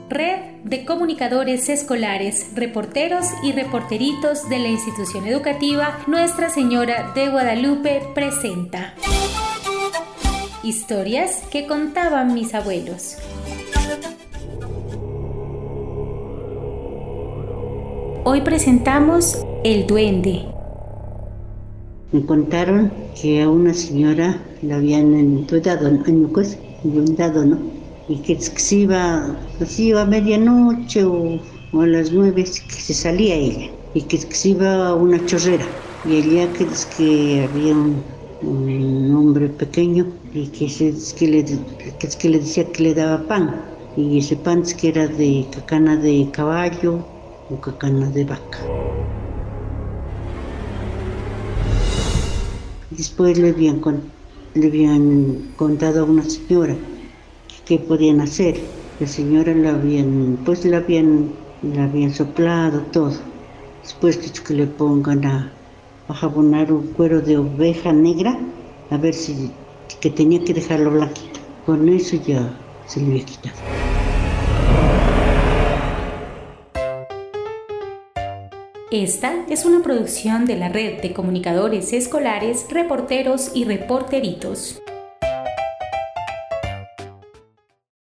Red de Comunicadores Escolares, Reporteros y Reporteritos de la Institución Educativa Nuestra Señora de Guadalupe presenta Historias que contaban mis abuelos. Hoy presentamos El Duende. Me contaron que a una señora la habían entuedado, ¿no? Y que se iba a medianoche o a las 9 que se salía ella. Y que se iba a una chorrera. Y allá que había un hombre pequeño y que le decía que le daba pan. Y ese pan que era de cacana de caballo o cacana de vaca. Después le habían contado a una señora qué podían hacer. La señora la habían soplado todo. Después que le pongan a jabonar un cuero de oveja negra, a ver si que tenía que dejarlo blanquito. Con eso ya se le había quitado. Esta es una producción de la Red de Comunicadores Escolares, Reporteros y Reporteritos.